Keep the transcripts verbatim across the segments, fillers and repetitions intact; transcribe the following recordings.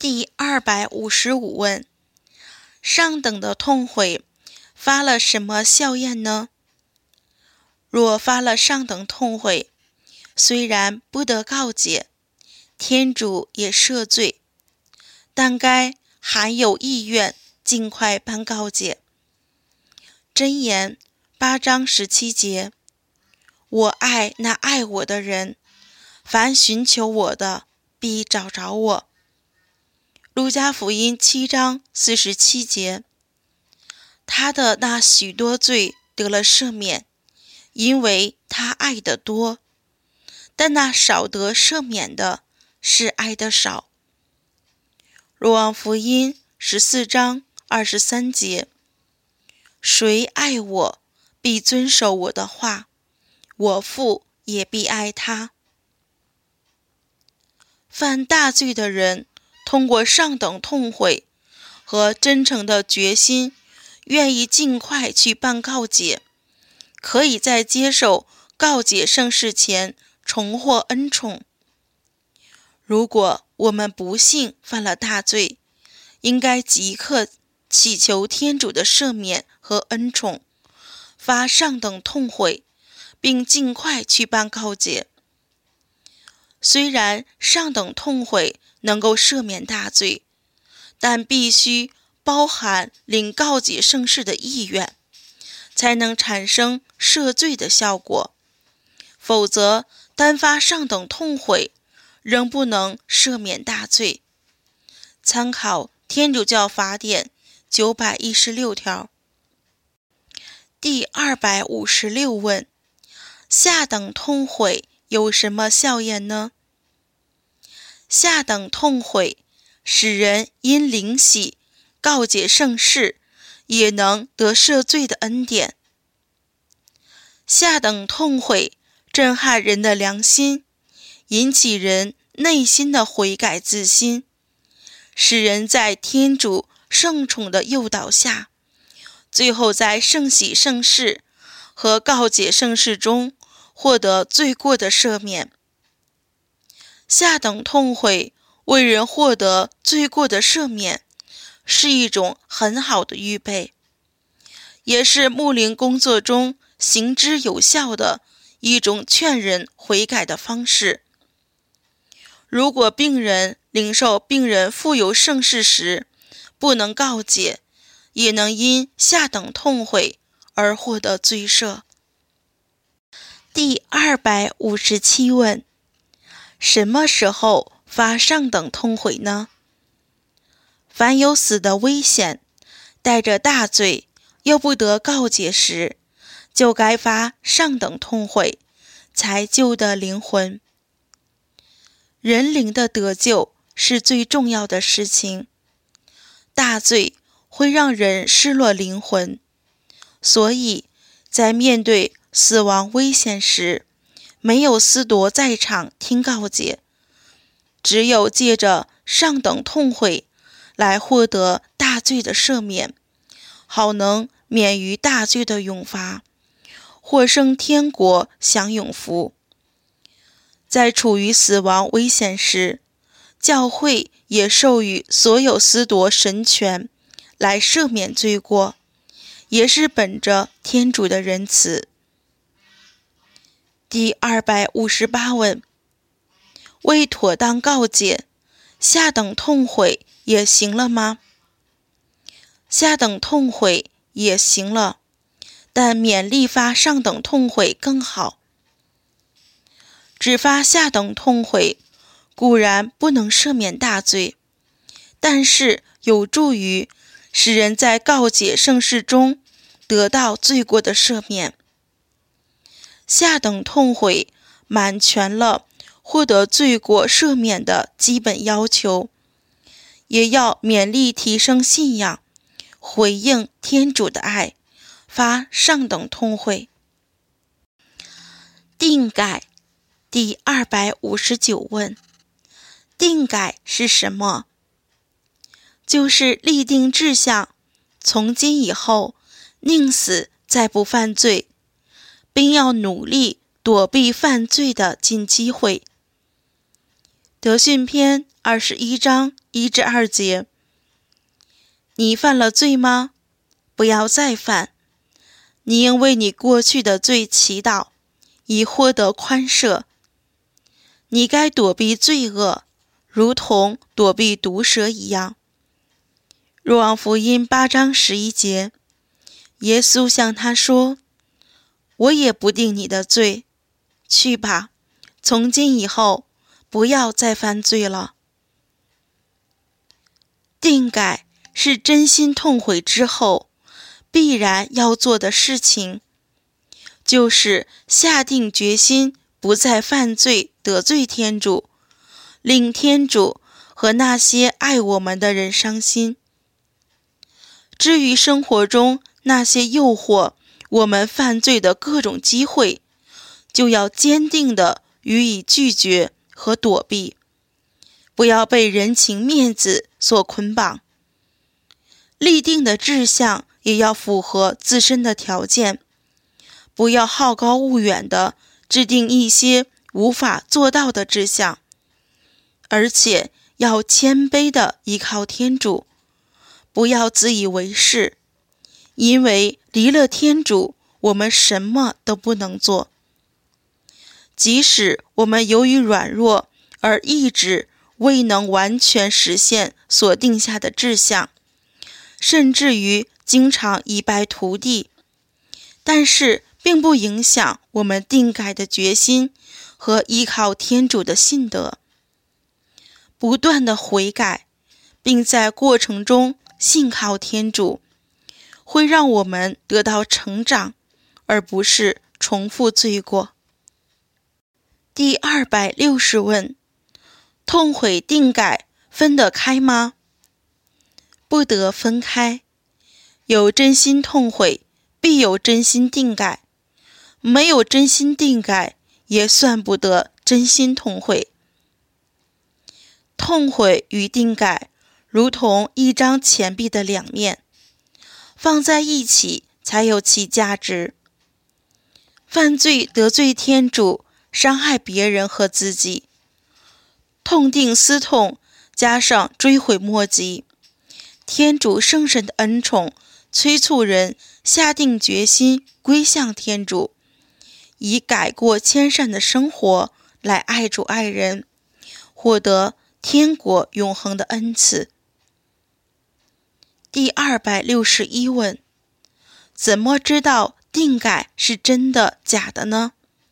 第二百五十五问：上等的痛悔发了什么效验呢？若发了上等痛悔，虽然不得告解，天主也赦罪，但该含有意愿尽快办告解。箴言八章十七节：我爱那爱我的人，凡寻求我的，必找着我。路加福音七章四十七节：他的那许多罪得了赦免，因为他爱得多；但那少得赦免的，是爱得少。若望福音十四章二十三节：谁爱我，必遵守我的话，我父也必爱他。犯大罪的人，通过上等痛悔和真诚的决心，愿意尽快去办告解，可以在接受告解圣事前重获恩宠。如果我们不幸犯了大罪，应该即刻祈求天主的赦免和恩宠，发上等痛悔，并尽快去办告解。虽然上等痛悔能够赦免大罪，但必须包含领告解圣事的意愿，才能产生赦罪的效果。否则，单发上等痛悔，仍不能赦免大罪。参考天主教法典九百一十六条。第二百五十六问：下等痛悔有什么效验呢？下等痛悔使人因灵洗告解圣事，也能得赦罪的恩典。下等痛悔震撼人的良心，引起人内心的悔改自新，使人在天主圣宠的诱导下，最后在圣洗圣事和告解圣事中获得罪过的赦免。下等痛悔为人获得罪过的赦免，是一种很好的预备，也是牧灵工作中行之有效的一种劝人悔改的方式。如果病人领受病人附有圣事时不能告解，也能因下等痛悔而获得罪赦。第二百五十七问：什么时候发上等痛悔呢？凡有死的危险，带着大罪又不得告解时，就该发上等痛悔，才救得灵魂。人灵的得救是最重要的事情，大罪会让人失落灵魂，所以在面对死亡危险时，没有司铎在场听告解，只有借着上等痛悔来获得大罪的赦免，好能免于大罪的永罚，获生天国享永福。在处于死亡危险时，教会也授予所有司铎神权来赦免罪过，也是本着天主的仁慈。第二百五十八问：为妥当告解，下等痛悔也行了吗？下等痛悔也行了，但勉励发上等痛悔更好。只发下等痛悔固然不能赦免大罪，但是有助于使人在告解圣事中得到罪过的赦免。下等痛悔满全了获得罪过赦免的基本要求，也要勉励提升信仰，回应天主的爱，发上等痛悔。定改第二百五十九问：定改是什么？就是立定志向，从今以后宁死再不犯罪，并要努力躲避犯罪的尽机会。 德训篇二十一章一至二节。你犯了罪吗？不要再犯。你应为你过去的罪祈祷，以获得宽赦。你该躲避罪恶，如同躲避毒蛇一样。若望福音八章十一节，耶稣向他说：我也不定你的罪，去吧，从今以后不要再犯罪了。定改是真心痛悔之后必然要做的事情，就是下定决心不再犯罪得罪天主，令天主和那些爱我们的人伤心。至于生活中那些诱惑我们犯罪的各种机会，就要坚定地予以拒绝和躲避，不要被人情面子所捆绑。立定的志向也要符合自身的条件，不要好高骛远地制定一些无法做到的志向，而且要谦卑地依靠天主，不要自以为是，因为离了天主，我们什么都不能做。即使我们由于软弱而一直未能完全实现所定下的志向，甚至于经常一败涂地，但是并不影响我们定改的决心和依靠天主的信德。不断的悔改，并在过程中信靠天主，会让我们得到成长，而不是重复罪过。第二百六十问：痛悔定改分得开吗？不得分开。有真心痛悔，必有真心定改；没有真心定改，也算不得真心痛悔。痛悔与定改如同一张钱币的两面，放在一起才有其价值。犯罪得罪天主，伤害别人和自己，痛定思痛，加上追悔莫及，天主圣神的恩宠催促人下定决心归向天主，以改过迁善的生活来爱主爱人，获得天国永恒的恩赐。第二百六十一问：怎么知道定改是真的假的呢？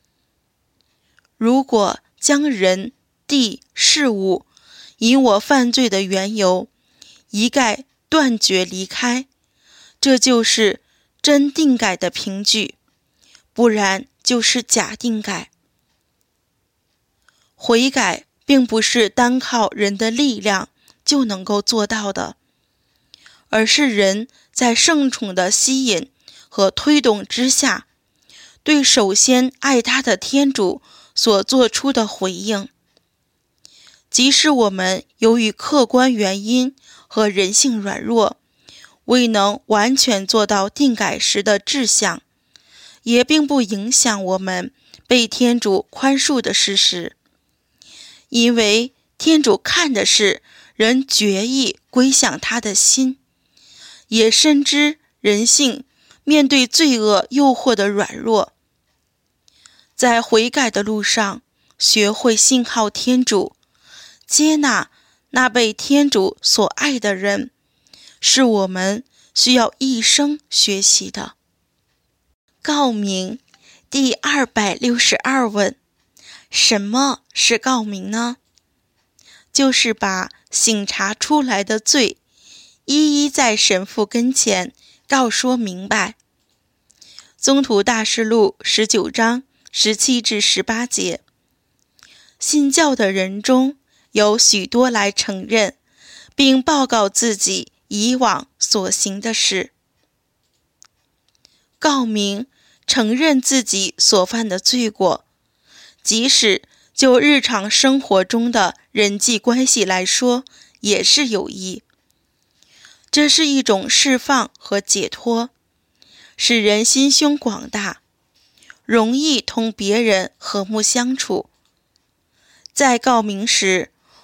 如果将人、地、事物因我犯罪的缘由一概断绝离开，这就是真定改的凭据，不然就是假定改。悔改并不是单靠人的力量就能够做到的，而是人在圣宠的吸引和推动之下，对首先爱他的天主所做出的回应。即使我们由于客观原因和人性软弱，未能完全做到定改时的志向，也并不影响我们被天主宽恕的事实。因为天主看的是人决意归向他的心，也深知人性面对罪恶诱惑的软弱。在悔改的路上，学会信靠天主，接纳那被天主所爱的人，是我们需要一生学习的。告明第二百六十二问：什么是告明呢？就是把醒察出来的罪一一在神父跟前告说明白。宗徒大事录十九章十七至十八节。信教的人中有许多来承认并报告自己以往所行的事。告明承认自己所犯的罪过，即使就日常生活中的人际关系来说，也是有益。这是一种释放和解脱，使人心胸广大，容易同别人和睦相处。在告明时，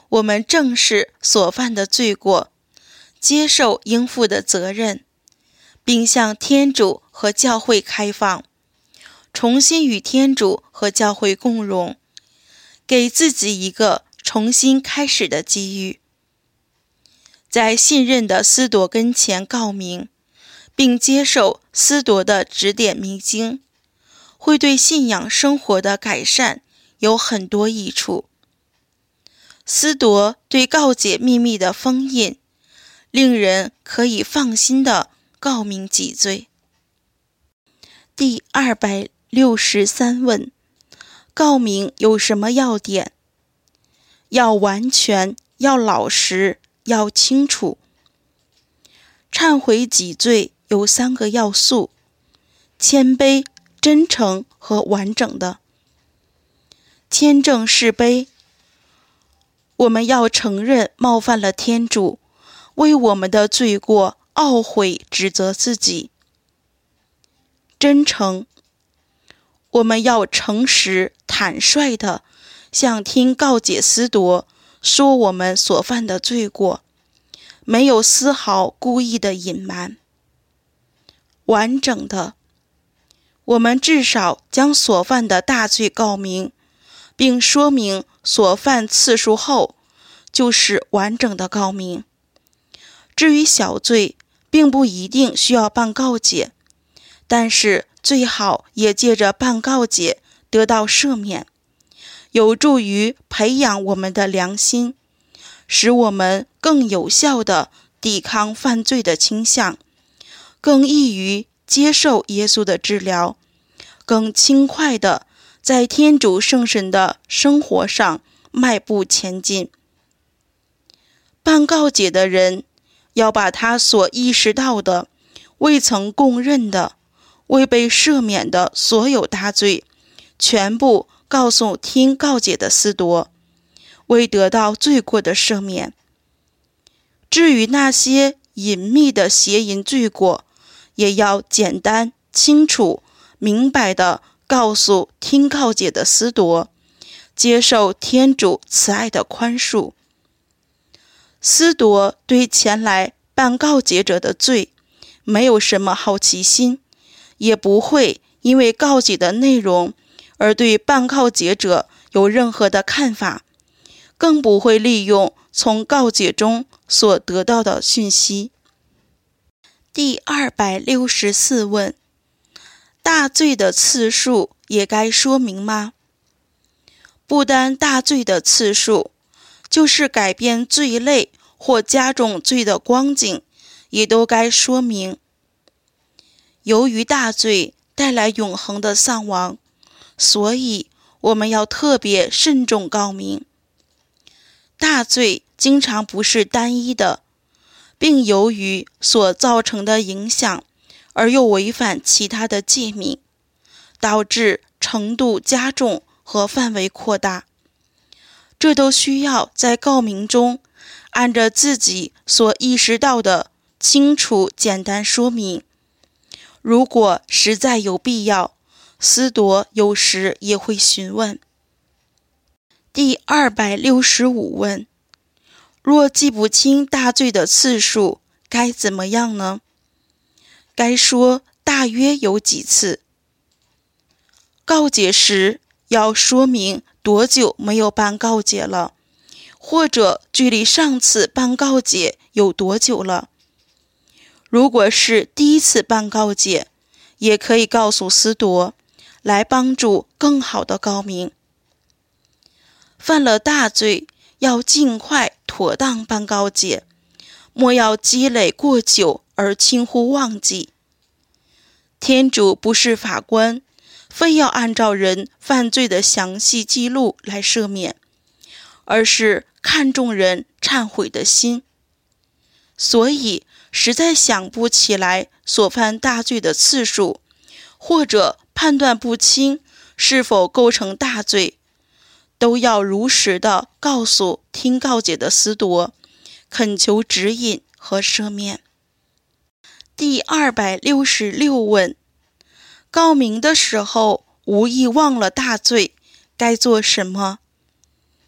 我们正视所犯的罪过，接受应负的责任，并向天主和教会开放，重新与天主和教会共荣，给自己一个重新开始的机遇。在信任的司铎跟前告明，并接受司铎的指点迷津，会对信仰生活的改善有很多益处。司铎对告解秘密的封印，令人可以放心地告明己罪。第二百六十三问：告明有什么要点？要完全，要老实，要清楚。忏悔己罪有三个要素：谦卑、真诚和完整的。谦正是卑，我们要承认冒犯了天主，为我们的罪过懊悔指责自己。真诚，我们要诚实坦率地向听告解司铎说我们所犯的罪过，没有丝毫故意的隐瞒。完整的，我们至少将所犯的大罪告明，并说明所犯次数后，就是完整的告明。至于小罪，并不一定需要办告解，但是最好也借着办告解得到赦免，有助于培养我们的良心，使我们更有效地抵抗犯罪的倾向，更易于接受耶稣的治疗，更轻快地在天主圣神的生活上迈步前进。办告解的人要把他所意识到的、未曾供认的、未被赦免的所有大罪，全部告诉听告解的司铎，为得到罪过的赦免。至于那些隐秘的邪淫罪过，也要简单、清楚、明白地告诉听告解的司铎，接受天主慈爱的宽恕。司铎对前来办告解者的罪没有什么好奇心，也不会因为告解的内容而对办告解者有任何的看法，更不会利用从告解中所得到的讯息。第二百六十四问：大罪的次数也该说明吗？不单大罪的次数，就是改变罪类或加重罪的光景，也都该说明。由于大罪带来永恒的丧亡，所以我们要特别慎重告明。大罪经常不是单一的，并由于所造成的影响而又违反其他的诫命，导致程度加重和范围扩大。这都需要在告明中按着自己所意识到的清楚简单说明。如果实在有必要，司铎有时也会询问。第二百六十五问：若记不清大罪的次数，该怎么样呢？该说大约有几次。告解时要说明多久没有办告解了，或者距离上次办告解有多久了。如果是第一次办告解，也可以告诉司铎，来帮助更好的告明。犯了大罪，要尽快妥当办告解，莫要积累过久而轻忽忘记。天主不是法官，非要按照人犯罪的详细记录来赦免，而是看重人忏悔的心。所以实在想不起来所犯大罪的次数，或者判断不清是否构成大罪，都要如实地告诉听告解的司铎，恳求指引和赦免。第二百六十六问：告明的时候无意忘了大罪，该做什么？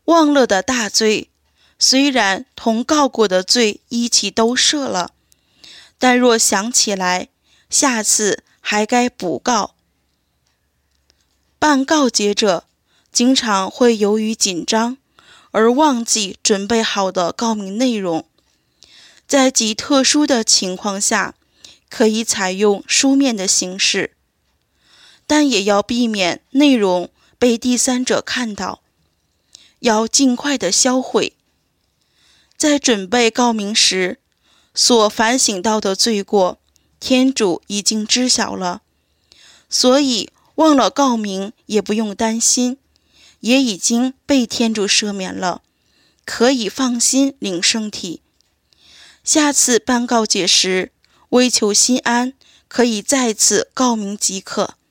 忘了的大罪，虽然同告过的罪一起都赦了，但若想起来，下次还该补告。办告解者经常会由于紧张而忘记准备好的告明内容，在极特殊的情况下，可以采用书面的形式，但也要避免内容被第三者看到，要尽快的销毁。在准备告明时，所反省到的罪过，天主已经知晓了，所以忘了告明也不用担心，也已经被天主赦免了，可以放心领圣体。下次办告解时，为求心安，可以再次告明即可。